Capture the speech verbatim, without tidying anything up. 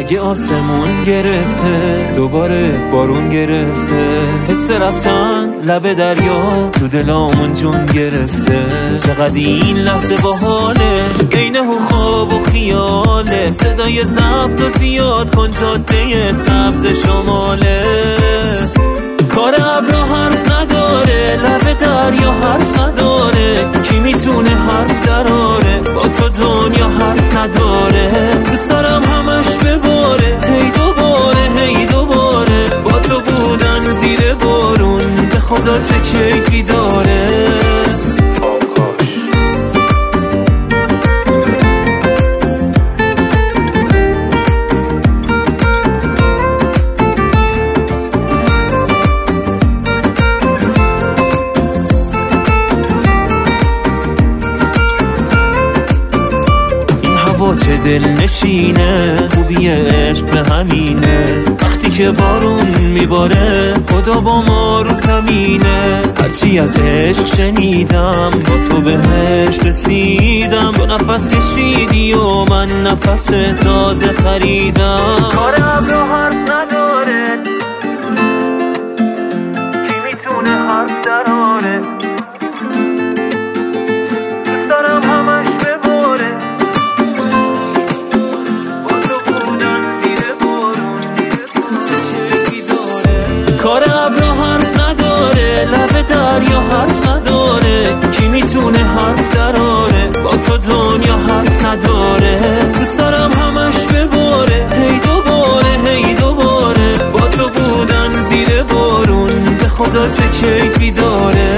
اگه آسمون گرفته دوباره بارون گرفته، حس رفتن لب دریا تو دلامون جون گرفته. چقدر این لحظه باحاله، بین خواب و خیاله. صدای ضبط و زیاد کن جاده سبز شماله. کار ابرا حرف نداره، لب دریا حرف نداره. کی میتونه حرف دراره، با تو دنیا حرف نداره. دوست دارم همش بباره، هی دوباره هی دوباره. با تو بودن زیر بارون به خدا چه کیفی داره. چه دل نشینه، خوبی عشق به همینه. وقتی که بارون میباره خدا با ما رو زمینه. هرچی از عشق شنیدم با تو بهش رسیدم. دو نفس کشیدی و من نفس تازه خریدم. کار ابرا حرف نداره، کی میتونه حرف دراره. دوست دارم همش بباره، کار ابرا حرف نداره، لب دریا حرف نداره. کی میتونه حرف دراره، با تو دنیا حرف نداره. دوست دارم همش بباره، هی دوباره هی دوباره. با تو بودن زیر بارون به خدا چه کیفی داره.